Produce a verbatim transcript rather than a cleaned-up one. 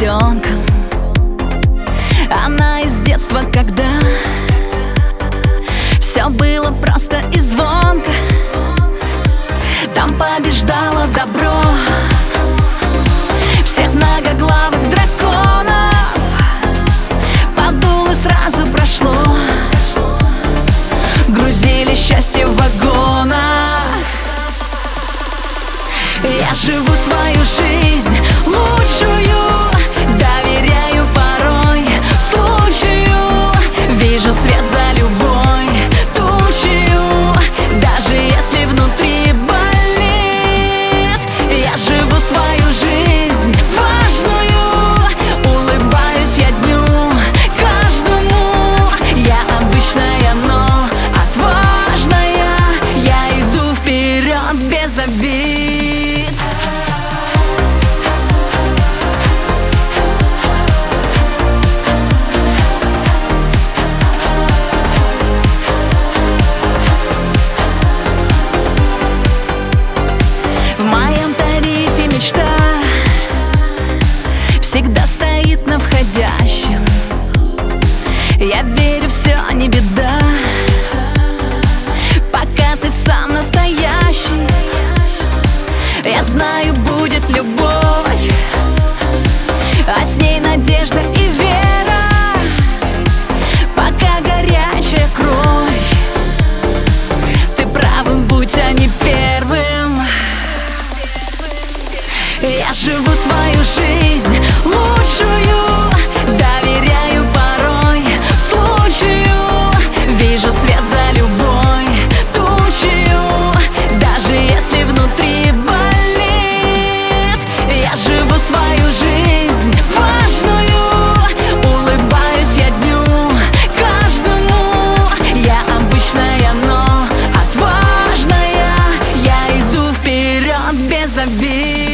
котенком. Она из детства, когда все было просто и звонко. Там побеждало добро всех многоглавых драконов. Подул и сразу прошло. Грузили счастье в вагонах. Я живу свою жизнь лучшую, доверяю порой случаю. Вижу свет за любой тучью, даже если внутри болит. Я живу свою жизнь важную, улыбаюсь я дню каждому. Я обычная, но отважная, я иду вперед без обид. Всегда стоит на входящем. Я верю, все не беда, пока ты сам настоящий. Я знаю, будет любовь, а с ней надежда и вера. Пока горячая кровь, ты правым будь, а не первым. Я живу свою жизнь лучшую, доверяю порой случаю. Вижу свет за любой тучью, даже если внутри болит. Я живу свою жизнь важную, улыбаюсь я дню каждому. Я обычная, но отважная, я иду вперед без обид.